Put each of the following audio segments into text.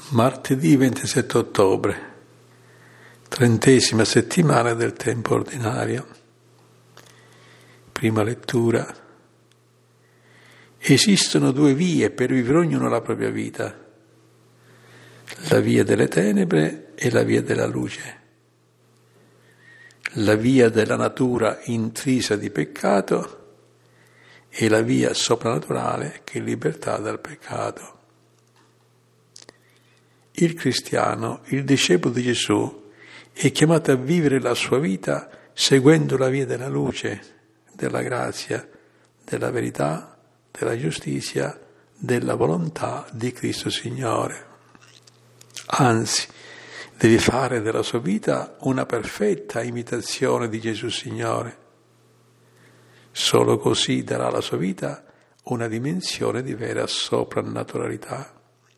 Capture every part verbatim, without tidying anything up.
Martedì ventisette ottobre, trentesima settimana del tempo ordinario. Prima lettura. Esistono due vie per vivere ognuno la propria vita, la via delle tenebre e la via della luce, la via della natura intrisa di peccato e la via soprannaturale che è libertà dal peccato. Il cristiano, il discepolo di Gesù, è chiamato a vivere la sua vita seguendo la via della luce, della grazia, della verità, della giustizia, della volontà di Cristo Signore. Anzi, deve fare della sua vita una perfetta imitazione di Gesù Signore. Solo così darà alla sua vita una dimensione di vera soprannaturalità.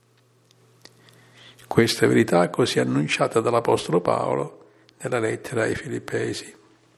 Questa verità è così annunciata dall'Apostolo Paolo nella lettera ai Filippesi.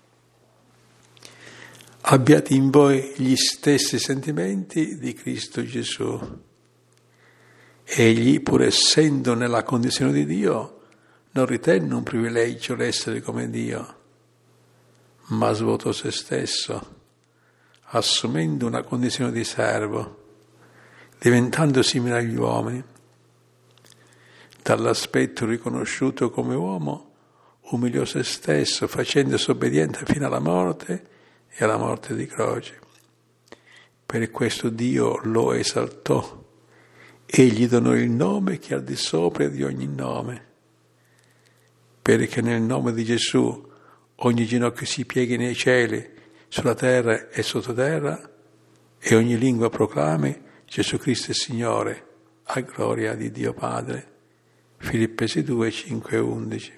Abbiate in voi gli stessi sentimenti di Cristo Gesù. Egli, pur essendo nella condizione di Dio, non ritenne un privilegio l'essere come Dio, ma svuotò se stesso, assumendo una condizione di servo, diventando simile agli uomini. Dall'aspetto riconosciuto come uomo, umiliò se stesso, facendosi obbediente fino alla morte e alla morte di croce. Per questo Dio lo esaltò e gli donò il nome che è al di sopra di ogni nome, perché nel nome di Gesù ogni ginocchio si pieghi nei cieli, sulla terra e sottoterra, e ogni lingua proclami Gesù Cristo è Signore, a gloria di Dio Padre. Filippesi due, cinque e undici.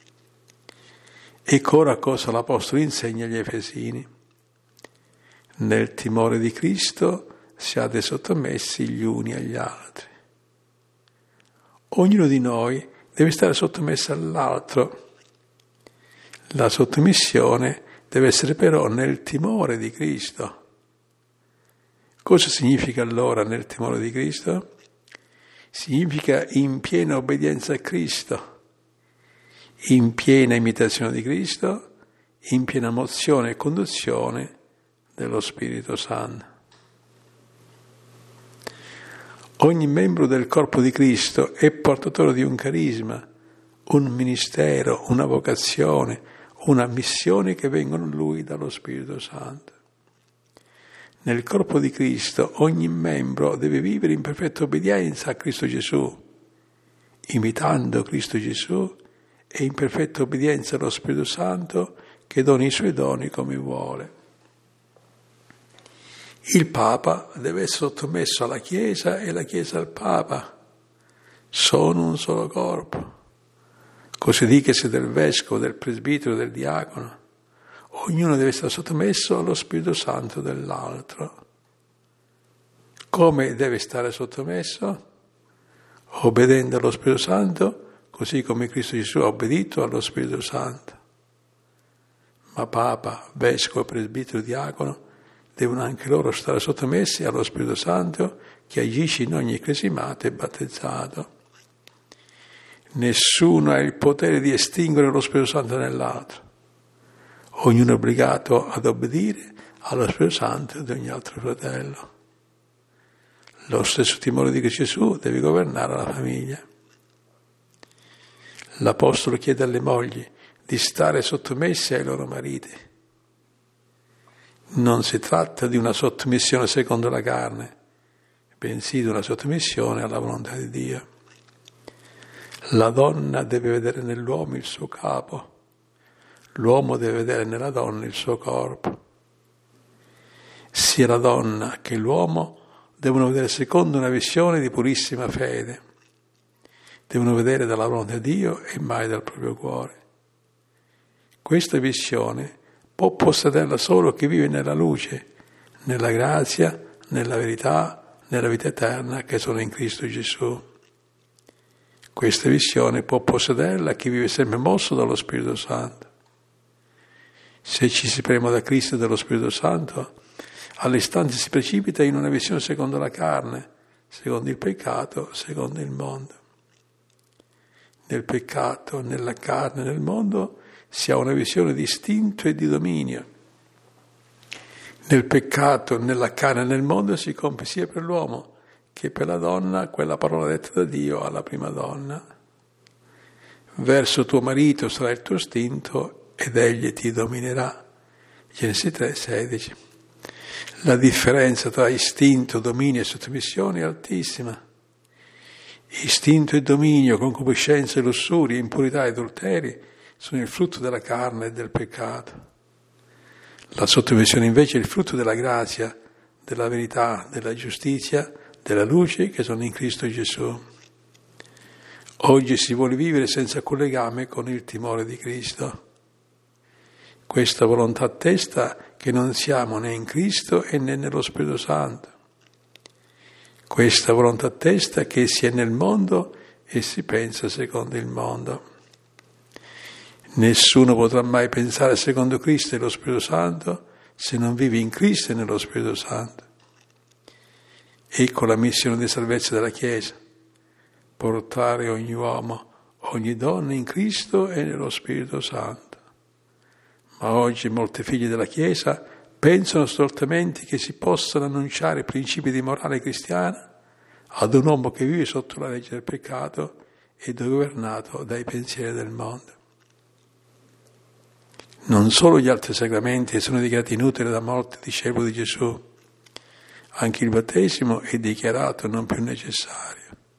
Ecco ora cosa l'Apostolo insegna agli Efesini. Nel timore di Cristo siate sottomessi gli uni agli altri. Ognuno di noi deve stare sottomesso all'altro. La sottomissione deve essere però nel timore di Cristo. Cosa significa allora nel timore di Cristo? Significa in piena obbedienza a Cristo, in piena imitazione di Cristo, in piena mozione e conduzione dello Spirito Santo. Ogni membro del corpo di Cristo è portatore di un carisma, un ministero, una vocazione, una missione che vengono a lui dallo Spirito Santo. Nel corpo di Cristo ogni membro deve vivere in perfetta obbedienza a Cristo Gesù, imitando Cristo Gesù e in perfetta obbedienza allo Spirito Santo che dona i suoi doni come vuole. Il Papa deve essere sottomesso alla Chiesa e la Chiesa al Papa. Sono un solo corpo. Così dicasi del Vescovo, del Presbitero, del Diacono. Ognuno deve essere sottomesso allo Spirito Santo dell'altro. Come deve stare sottomesso? Obbedendo allo Spirito Santo, così come Cristo Gesù ha obbedito allo Spirito Santo. Ma Papa, Vescovo, Presbitero, Diacono devono anche loro stare sottomessi allo Spirito Santo che agisce in ogni cresimato e battezzato. Nessuno ha il potere di estinguere lo Spirito Santo nell'altro. Ognuno è obbligato ad obbedire allo Spirito Santo di ogni altro fratello. Lo stesso timore di Gesù deve governare la famiglia. L'Apostolo chiede alle mogli di stare sottomesse ai loro mariti. Non si tratta di una sottomissione secondo la carne, bensì di una sottomissione alla volontà di Dio. La donna deve vedere nell'uomo il suo capo. L'uomo deve vedere nella donna il suo corpo. Sia la donna che l'uomo devono vedere secondo una visione di purissima fede. Devono vedere dalla volontà di Dio e mai dal proprio cuore. Questa visione può possederla solo chi vive nella luce, nella grazia, nella verità, nella vita eterna che sono in Cristo Gesù. Questa visione può possederla chi vive sempre mosso dallo Spirito Santo. Se ci si prema da Cristo e dallo Spirito Santo, all'istante si precipita in una visione secondo la carne, secondo il peccato, secondo il mondo. nel peccato, nella carne, nel mondo, si ha una visione di istinto e di dominio. Nel peccato, nella carne e nel mondo si compie sia per l'uomo che per la donna quella parola detta da Dio alla prima donna. Verso tuo marito sarà il tuo istinto ed egli ti dominerà. Genesi tre, sedici. La differenza tra istinto, dominio e sottomissione è altissima. Istinto e dominio, concupiscenza e lussuria, impurità e adulteri sono il frutto della carne e del peccato. La sottomissione invece è il frutto della grazia, della verità, della giustizia, della luce che sono in Cristo Gesù. Oggi si vuole vivere senza alcun legame con il timore di Cristo. Questa volontà attesta che non siamo né in Cristo e né nello Spirito Santo. Questa volontà attesta che si è nel mondo e si pensa secondo il mondo. Nessuno potrà mai pensare secondo Cristo e lo Spirito Santo se non vive in Cristo e nello Spirito Santo. Ecco la missione di salvezza della Chiesa: portare ogni uomo, ogni donna in Cristo e nello Spirito Santo. Ma oggi molti figli della Chiesa pensano stortamente che si possano annunciare principi di morale cristiana ad un uomo che vive sotto la legge del peccato ed è governato dai pensieri del mondo. Non solo gli altri sacramenti sono dichiarati inutili da molti discepoli di Gesù, anche il battesimo è dichiarato non più necessario.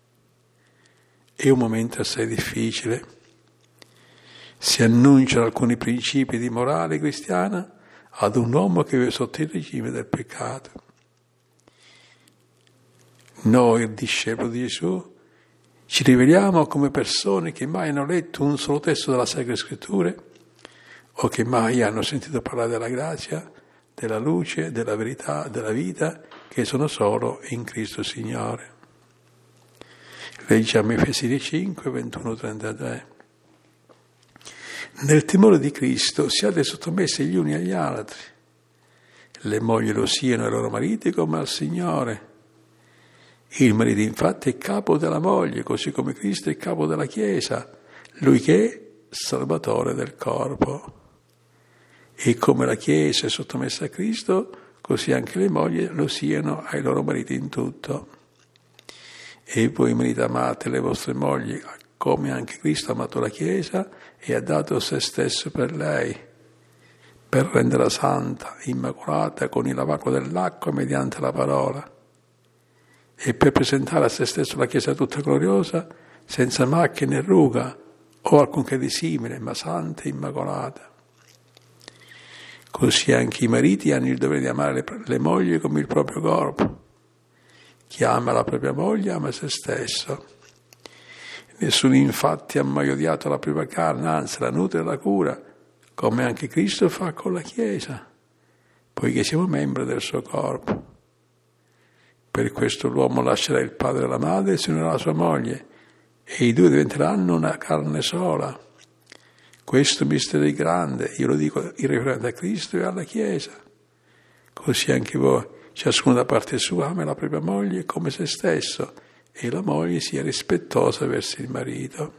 È un momento assai difficile. Si annunciano alcuni principi di morale cristiana ad un uomo che vive sotto il regime del peccato. Noi, discepoli di Gesù, ci riveliamo come persone che mai hanno letto un solo testo della Sacra Scrittura o che mai hanno sentito parlare della grazia, della luce, della verità, della vita, che sono solo in Cristo Signore. Leggiamo Efesini cinque, ventuno trentatré. Nel timore di Cristo siate sottomessi gli uni agli altri. Le mogli lo siano ai loro mariti come al Signore. Il marito infatti è capo della moglie, così come Cristo è capo della Chiesa, lui che è Salvatore del corpo. E come la Chiesa è sottomessa a Cristo, così anche le mogli lo siano ai loro mariti in tutto. E voi mariti amate le vostre mogli, come anche Cristo ha amato la Chiesa e ha dato se stesso per lei, per renderla santa, immacolata, con il lavacro dell'acqua mediante la parola, e per presentare a se stesso la Chiesa tutta gloriosa, senza macchia né ruga o alcunché di simile, ma santa e immacolata. Così anche i mariti hanno il dovere di amare le, le mogli come il proprio corpo. Chi ama la propria moglie ama se stesso. Nessuno infatti ha mai odiato la propria carne, anzi la nutre e la cura, come anche Cristo fa con la Chiesa, poiché siamo membri del suo corpo. Per questo l'uomo lascerà il padre e la madre e si unirà alla sua moglie, e i due diventeranno una carne sola. Questo mistero è grande, io lo dico in riferimento a Cristo e alla Chiesa. Così anche voi, ciascuno da parte sua, ama la propria moglie come se stesso, e la moglie sia rispettosa verso il marito.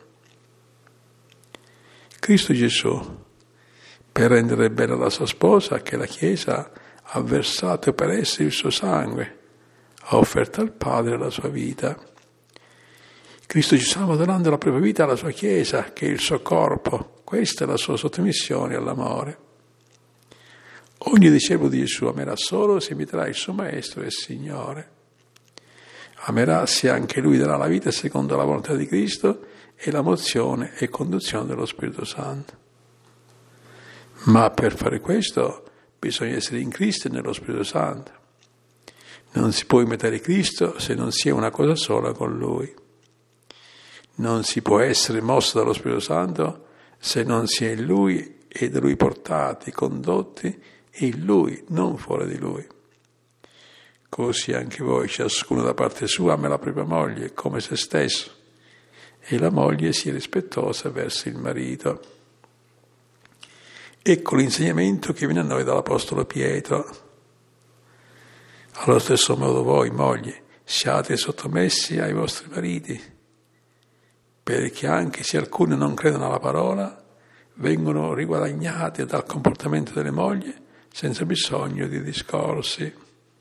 Cristo Gesù, per rendere bella la sua sposa, che la Chiesa ha versato per essa il suo sangue, ha offerto al Padre la sua vita. Cristo Gesù stava donando la propria vita alla sua Chiesa, che è il suo corpo. Questa è la sua sottomissione all'amore. Ogni discepolo di Gesù amerà solo se imiterà il suo Maestro e Signore. Amerà se anche lui darà la vita secondo la volontà di Cristo e la mozione e conduzione dello Spirito Santo. Ma per fare questo bisogna essere in Cristo e nello Spirito Santo. Non si può imitare Cristo se non si è una cosa sola con Lui. Non si può essere mosso dallo Spirito Santo se non si è in Lui e da Lui portati, condotti in Lui, non fuori di Lui. Così anche voi, ciascuno da parte sua, ama la propria moglie come se stesso, e la moglie sia rispettosa verso il marito. Ecco l'insegnamento che viene a noi dall'Apostolo Pietro. Allo stesso modo voi, mogli, siate sottomessi ai vostri mariti, perché anche se alcuni non credono alla parola, vengono riguadagnati dal comportamento delle mogli senza bisogno di discorsi.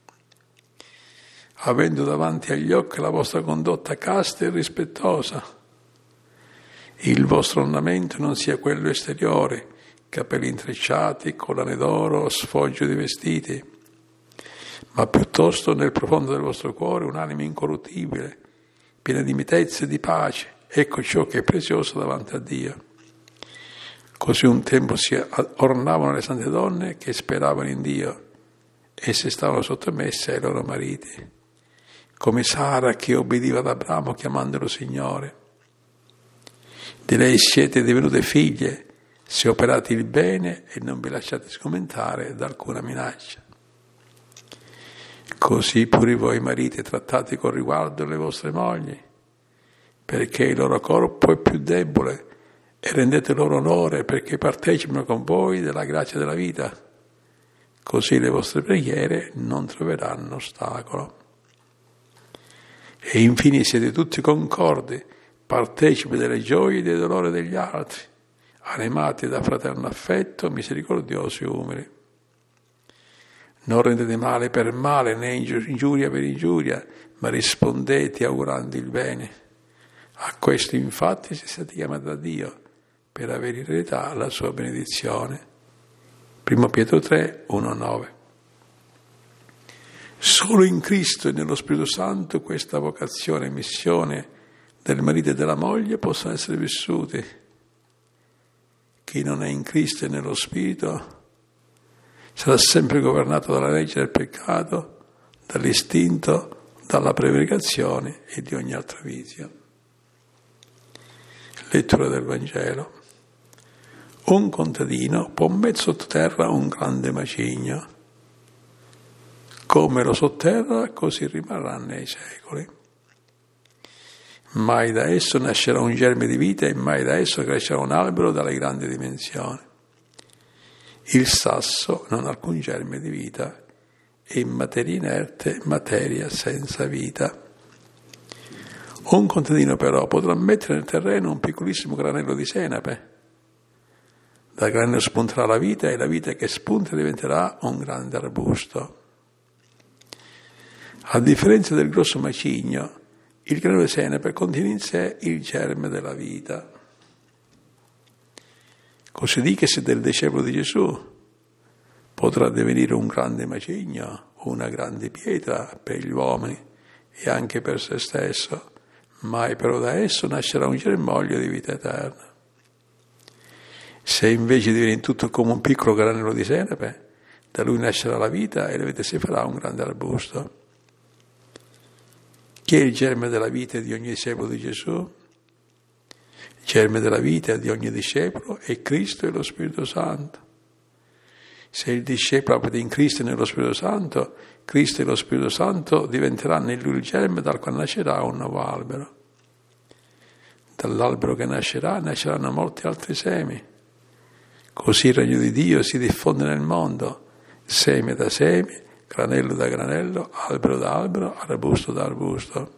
Avendo davanti agli occhi la vostra condotta casta e rispettosa, il vostro ornamento non sia quello esteriore, capelli intrecciati, collane d'oro, sfoggio di vestiti, ma piuttosto nel profondo del vostro cuore un'anima incorruttibile, piena di mitezza e di pace. Ecco ciò che è prezioso davanti a Dio. Così un tempo si ornavano le sante donne che speravano in Dio, esse stavano sottomesse ai loro mariti, come Sara che obbediva ad Abramo chiamandolo Signore. Di lei siete divenute figlie, se operate il bene e non vi lasciate sgomentare da alcuna minaccia. Così pure voi mariti trattate con riguardo le vostre mogli, perché il loro corpo è più debole, e rendete loro onore perché partecipino con voi della grazia della vita. Così le vostre preghiere non troveranno ostacolo. E infine siete tutti concordi, partecipi delle gioie e dei dolori degli altri, animati da fraterno affetto, misericordiosi e umili. Non rendete male per male né ingiuria per ingiuria, ma rispondete augurando il bene. A questo infatti siete stati chiamati da Dio, per avere in eredità la sua benedizione. Primo Pietro tre, uno nove. Solo in Cristo e nello Spirito Santo questa vocazione e missione del marito e della moglie possono essere vissuti. Chi non è in Cristo e nello Spirito sarà sempre governato dalla legge del peccato, dall'istinto, dalla prevaricazione e di ogni altro vizio. Lettura del Vangelo. Un contadino può mettere sottoterra un grande macigno. Come lo sotterra, così rimarrà nei secoli. Mai da esso nascerà un germe di vita e mai da esso crescerà un albero dalle grandi dimensioni. Il sasso non ha alcun germe di vita, è materia inerte, materia senza vita. Un contadino però potrà mettere nel terreno un piccolissimo granello di senape. Dal granello spunterà la vita e la vita che spunta diventerà un grande arbusto. A differenza del grosso macigno, il granello di senape contiene in sé il germe della vita. Così dicasi del discepolo di Gesù. Potrà divenire un grande macigno, una grande pietra per gli uomini e anche per se stesso, mai però da esso nascerà un germoglio di vita eterna. Se invece diviene tutto come un piccolo granello di senape, da lui nascerà la vita e la vita si farà un grande arbusto. Chi è il germe della vita di ogni discepolo di Gesù? Il germe della vita di ogni discepolo è Cristo e lo Spirito Santo. Se il discepolo abita in Cristo e nello Spirito Santo, Cristo e lo Spirito Santo diventeranno in lui il germe dal quale nascerà un nuovo albero. Dall'albero che nascerà, nasceranno molti altri semi. Così il regno di Dio si diffonde nel mondo, seme da seme, granello da granello, albero da albero, arbusto da arbusto.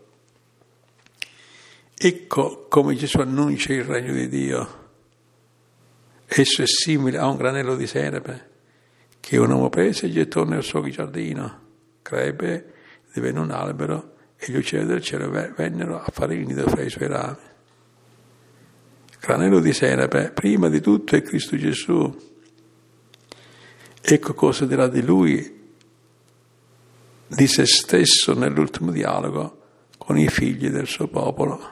Ecco come Gesù annuncia il regno di Dio. Esso è simile a un granello di senape che un uomo prese e gettò nel suo giardino. Crebbe, divenne un albero e gli uccelli del cielo vennero a fare il nido fra i suoi rami. Granello di senape, prima di tutto, è Cristo Gesù. Ecco cosa dirà di Lui, di se stesso nell'ultimo dialogo con i figli del suo popolo.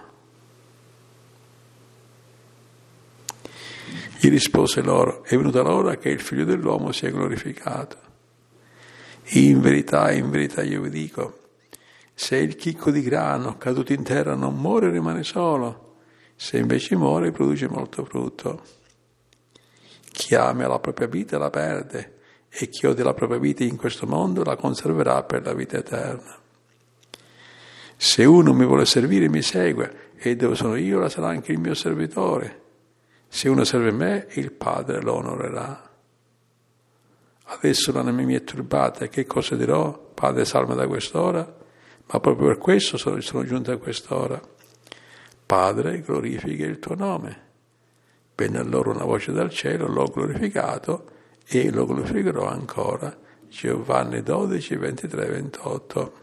Gli rispose loro: è venuta l'ora che il figlio dell'uomo sia glorificato. In verità, in verità io vi dico, se il chicco di grano caduto in terra non muore rimane solo, se invece muore produce molto frutto. Chi ama la propria vita la perde, e chi odia la propria vita in questo mondo la conserverà per la vita eterna. Se uno mi vuole servire mi segue, e dove sono io la sarà anche il mio servitore. Se uno serve me, il Padre lo onorerà. Adesso l'anima mia è turbata, e che cosa dirò? Padre, salva da quest'ora? Ma proprio per questo sono, sono giunto a quest'ora, Padre, glorifica il tuo nome. Venne allora una voce dal cielo, l'ho glorificato e lo glorificherò ancora. Giovanni dodici, ventitré, ventotto.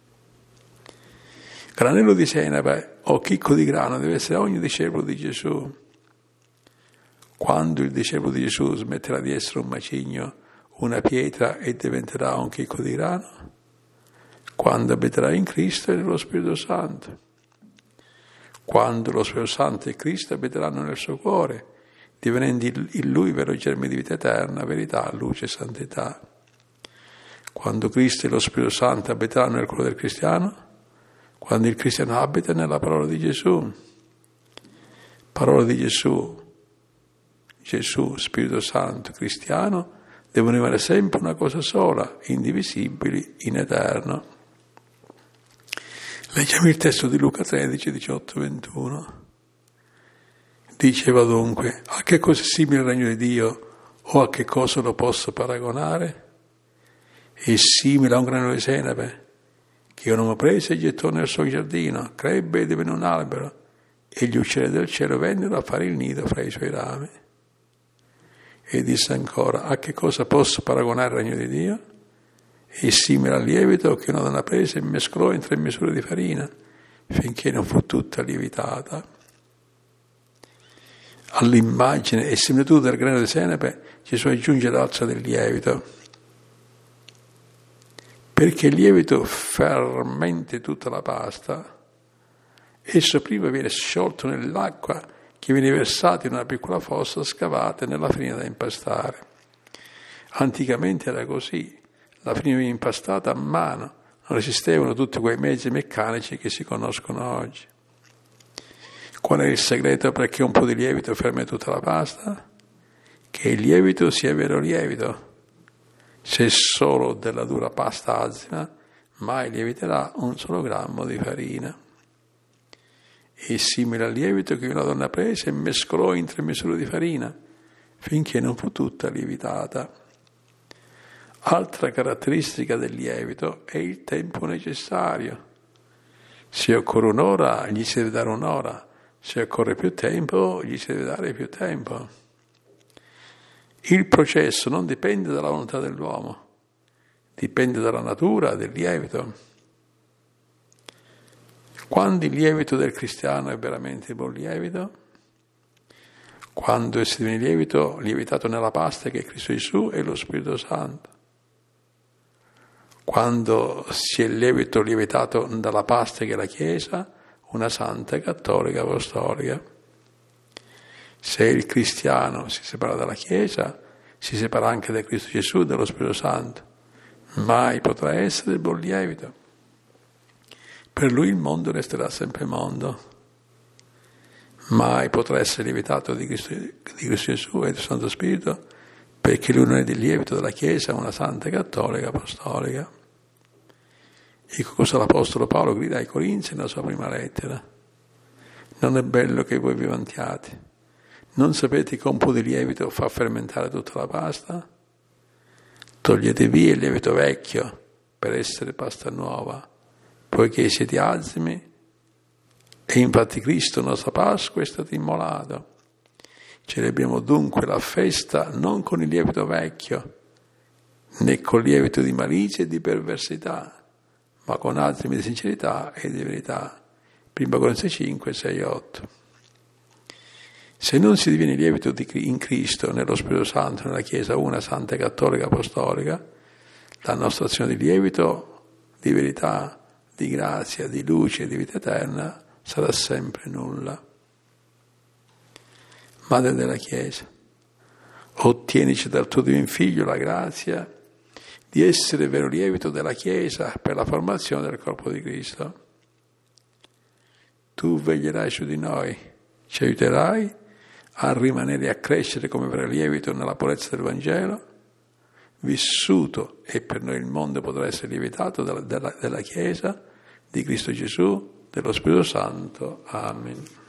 Granello di senape o chicco di grano deve essere ogni discepolo di Gesù. Quando il discepolo di Gesù smetterà di essere un macigno, una pietra e diventerà un chicco di grano? Quando abiterà in Cristo e nello Spirito Santo. Quando lo Spirito Santo e Cristo abiteranno nel suo cuore, divenendo in Lui vero germe di vita eterna, verità, luce e santità. Quando Cristo e lo Spirito Santo abiteranno nel cuore del cristiano, quando il cristiano abita nella parola di Gesù, parola di Gesù, Gesù, Spirito Santo, cristiano, devono rimanere sempre una cosa sola, indivisibili in eterno. Leggiamo il testo di Luca tredici, diciotto, ventuno. Diceva dunque, a che cosa è simile il regno di Dio o a che cosa lo posso paragonare? È simile a un grano di senape che un uomo prese e gettò nel suo giardino, crebbe e divenne un albero, e gli uccelli del cielo vennero a fare il nido fra i suoi rami. E disse ancora, a che cosa posso paragonare il regno di Dio? È simile al lievito che una donna prese e mescolò in tre misure di farina, finché non fu tutta lievitata. All'immagine e similitudine del grano di senape Gesù aggiunge l'alza del lievito, perché il lievito fermenti tutta la pasta. Esso prima viene sciolto nell'acqua che viene versata in una piccola fossa scavata nella farina da impastare. Anticamente era così, la farina veniva impastata a mano, non esistevano tutti quei mezzi meccanici che si conoscono oggi. Qual è il segreto perché un po' di lievito fermi tutta la pasta? Che il lievito sia vero lievito. Se solo della dura pasta azima, mai lieviterà un solo grammo di farina. È simile al lievito che una donna prese e mescolò in tre misure di farina, finché non fu tutta lievitata. Altra caratteristica del lievito è il tempo necessario. Se occorre un'ora, gli si deve dare un'ora. Se occorre più tempo, gli si deve dare più tempo. Il processo non dipende dalla volontà dell'uomo, dipende dalla natura del lievito. Quando il lievito del cristiano è veramente buon lievito? Quando si diviene lievito, lievitato nella pasta che è Cristo Gesù e lo Spirito Santo. Quando si è lievito lievitato dalla pasta che è la Chiesa, una santa cattolica apostolica. Se il cristiano si separa dalla Chiesa, si separa anche da Cristo Gesù e dallo Spirito Santo. Mai potrà essere il buon lievito. Per lui il mondo resterà sempre mondo. Mai potrà essere lievitato di Cristo, di Cristo Gesù e del Santo Spirito, perché lui non è del lievito della Chiesa, una santa cattolica apostolica. Ecco cosa l'Apostolo Paolo grida ai Corinzi nella sua prima lettera. Non è bello che voi vi vantiate. Non sapete che un po' di lievito fa fermentare tutta la pasta? Togliete via il lievito vecchio per essere pasta nuova, poiché siete azimi e infatti Cristo, nostra Pasqua, è stato immolato. Celebriamo dunque la festa non con il lievito vecchio, né con il lievito di malizia e di perversità, ma con azimi di sincerità e di verità. Prima Corinzi cinque, sei, otto. Se non si diviene lievito in Cristo, nello Spirito Santo, nella Chiesa una santa cattolica apostolica, la nostra azione di lievito, di verità, di grazia, di luce e di vita eterna sarà sempre nulla. Madre della Chiesa, ottienici dal tuo divino Figlio la grazia di essere vero lievito della Chiesa per la formazione del corpo di Cristo. Tu veglierai su di noi, ci aiuterai a rimanere e a crescere come vero lievito nella purezza del Vangelo, vissuto, e per noi il mondo potrà essere lievitato dalla, della, della Chiesa, di Cristo Gesù, dello Spirito Santo. Amen.